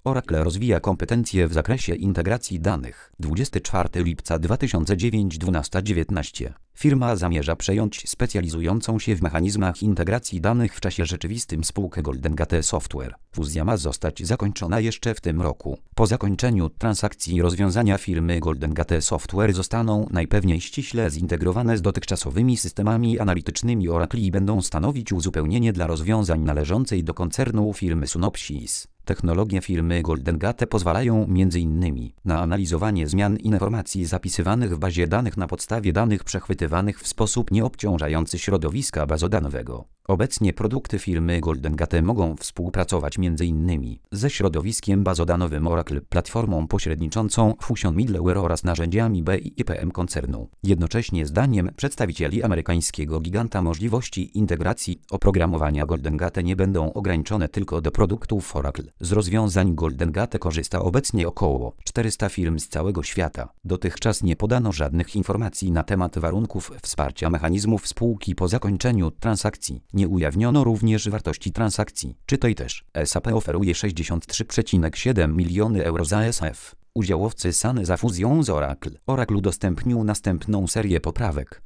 Oracle rozwija kompetencje w zakresie integracji danych. 24 lipca 2009 12:19. Firma zamierza przejąć specjalizującą się w mechanizmach integracji danych w czasie rzeczywistym spółkę Golden Gate Software. Fuzja ma zostać zakończona jeszcze w tym roku. Po zakończeniu transakcji rozwiązania firmy Golden Gate Software zostaną najpewniej ściśle zintegrowane z dotychczasowymi systemami analitycznymi Oracle i będą stanowić uzupełnienie dla rozwiązań należącej do koncernu firmy Synopsys. Technologie firmy Golden Gate pozwalają m.in. na analizowanie zmian informacji zapisywanych w bazie danych na podstawie danych przechwytywanych w sposób nieobciążający środowiska bazodanowego. Obecnie produkty firmy Golden Gate mogą współpracować m.in. ze środowiskiem bazodanowym Oracle, platformą pośredniczącą Fusion Middleware oraz narzędziami BI/IPM koncernu. Jednocześnie zdaniem przedstawicieli amerykańskiego giganta możliwości integracji oprogramowania Golden Gate nie będą ograniczone tylko do produktów Oracle. Z rozwiązań Golden Gate korzysta obecnie około 400 firm z całego świata. Dotychczas nie podano żadnych informacji na temat warunków wsparcia mechanizmów spółki po zakończeniu transakcji. Nie ujawniono również wartości transakcji. Czytaj też. SAP oferuje 63,7 miliony euro za SF. Udziałowcy SAN za fuzją z Oracle. Oracle udostępnił następną serię poprawek.